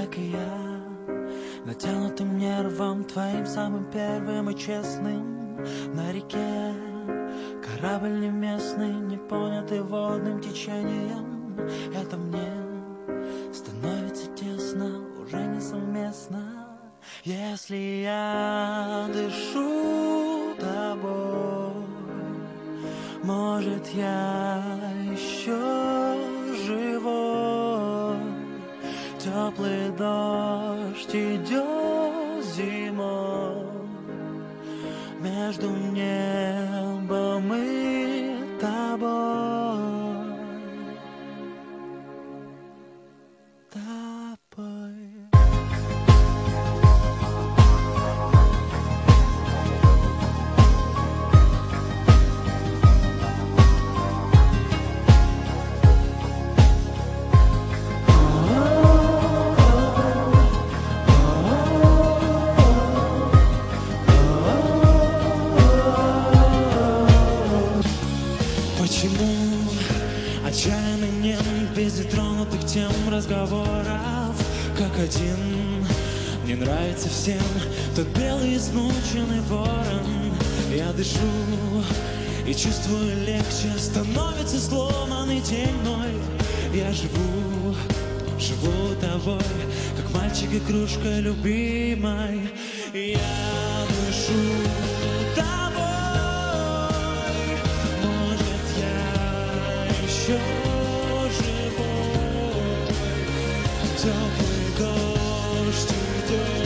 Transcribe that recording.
как и я, натянутым нервом твоим самым первым и честным на реке. Корабль невместный, не понятый водным течением. Это мне становится тесно, уже несовместно. Если я дышу тобой, может, я еще живой. Теплый дождь идет зимой между небом и тобой. Почему отчаянно нет без нетронутых тем разговоров, как один? Мне нравится всем тот белый измученный ворон. Я дышу и чувствую легче, становится сломанный день мой. Я живу тобой, как мальчик игрушкой любимой. Я дышу тобой, может, я еще живой. Теплый дождь идет